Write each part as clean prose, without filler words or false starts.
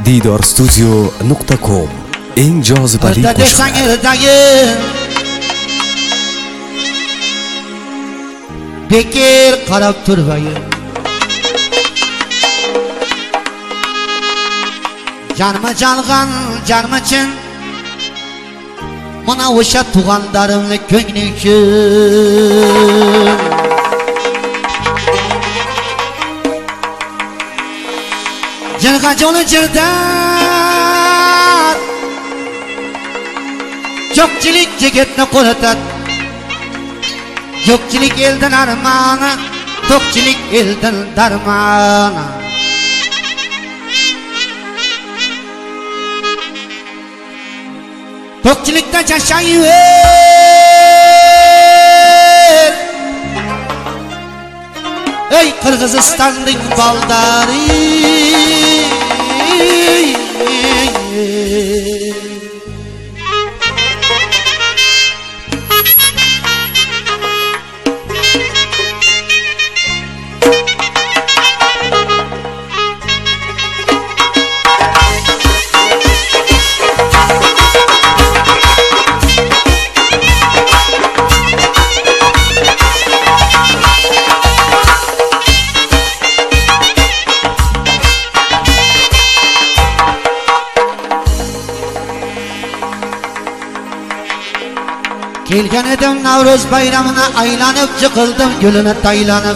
Didorstudio.com eng jozibali qo'shiqlar. Bekir qarab turmayın. Canıma calgan, canım için mana o'sha tug'anlarimni ko'ngli uchun Jirga joni jirdan Yo'qchilik yigitni qo'litar Yo'qchilik eldan armoni To'qchilik eldan darmoni To'qchilikda yashayver Ey Qirg'izistonning baldari Kelgan edim Navro'z bayramına aylanıp çıkıldım gülüne taylanıp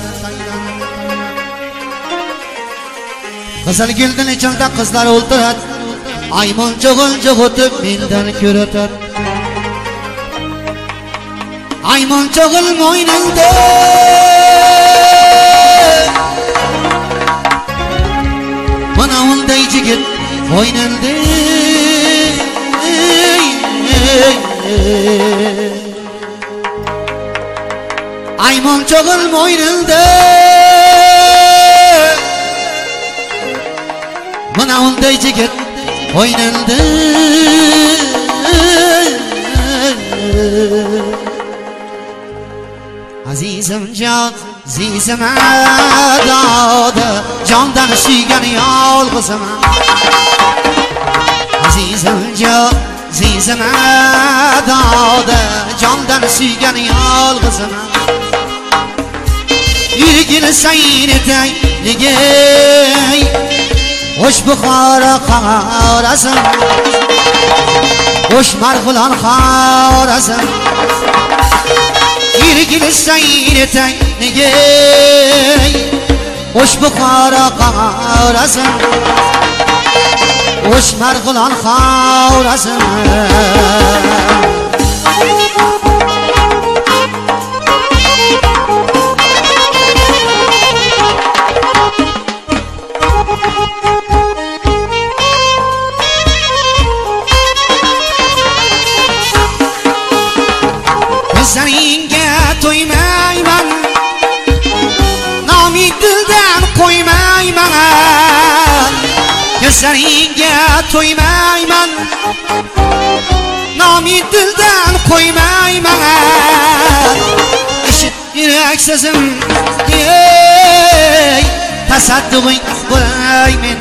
Kızıl gülden içinde kızlar oldurat Aymun çoğulcuk otup menden küreter Aymun çoğul moynunda Bana olday jigit moynunda Aymun çoğul moynunda Bana unday jigit moynunda Azizim can, azizim adadı Candan suygan yolg'izim Azizim can Azizim adadı Candan suygan yolg'izim Yurgin sayin etay ligay Hoş buxora qarasın Hoş marg'ulon qarasın Yurgin sayin etay ligay Hoş buxora qarasın Hoş marg'ulon qarasın Seninge toymayman Nomi dildan qo'ymayman Seninge toymayman Nomi dildan qo'ymayman Ishit yuraksizim ey tasadduqing bo'lay men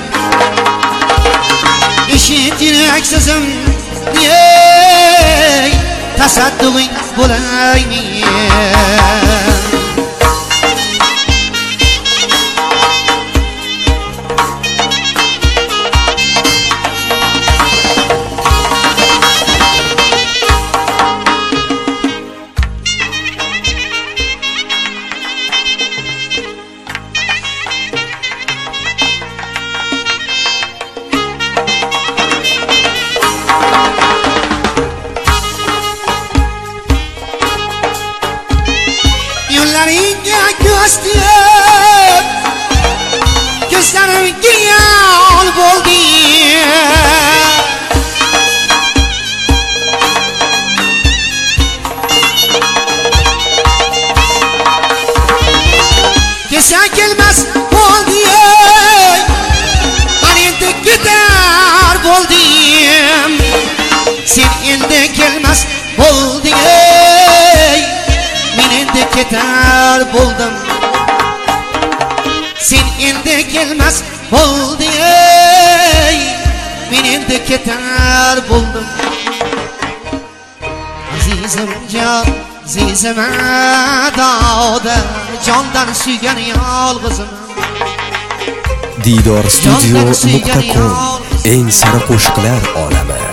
Ishit yuraksizim ey tasadduqing bo'lay men Yo'llaringga ko'z tiyib Ko'zlarimga yol bo'ldi Kelsa kelmas bo'ldi Men endi ketar bo'ldim Sen endi kelmas bo'lding Men endi ketar bo'ldim Sen endi kelmas bo'lding men endi ketar bo'ldim. Azizim davoda jondan suygan yolg'izim. Didor studio.com eng sara qo'shiqlar olami.